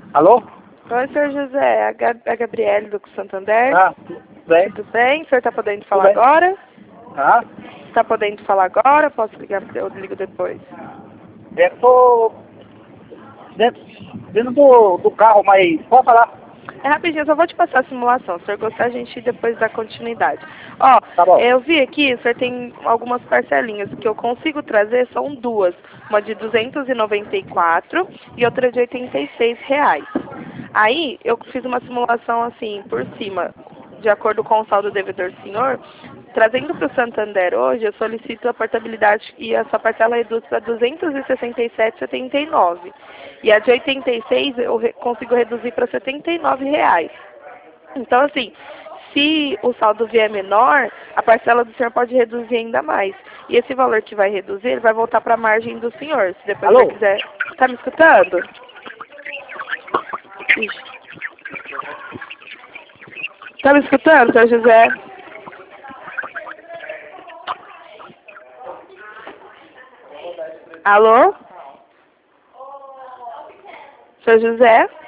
Alô? Oi, senhor José. A Gabriele do Santander. Tudo bem? Tudo bem? O senhor está podendo falar Tudo bem. agora? Ah, Está podendo falar agora? Posso ligar? Eu ligo depois. eu tô dentro do carro, mas pode falar. É rapidinho, eu só vou te passar a simulação. Se o senhor gostar, a gente depois dá continuidade. Ó, Tá bom. eu vi aqui, o senhor tem algumas parcelinhas que eu consigo trazer, são duas. Uma de 294 e outra de R$ 86. Aí, eu fiz uma simulação assim, por cima, de acordo com o saldo devedor do senhor. Trazendo para o Santander hoje, eu solicito a portabilidade e essa parcela reduz para R$ 267,79. E a de 86 eu consigo reduzir para R$ 79. Então, assim, se o saldo vier menor, a parcela do senhor pode reduzir ainda mais. E esse valor que vai reduzir, ele vai voltar para a margem do senhor. Se depois Alô? você quiser... Tá me escutando? Ixi. Tá me escutando, senhor José? Alô? Senhor José?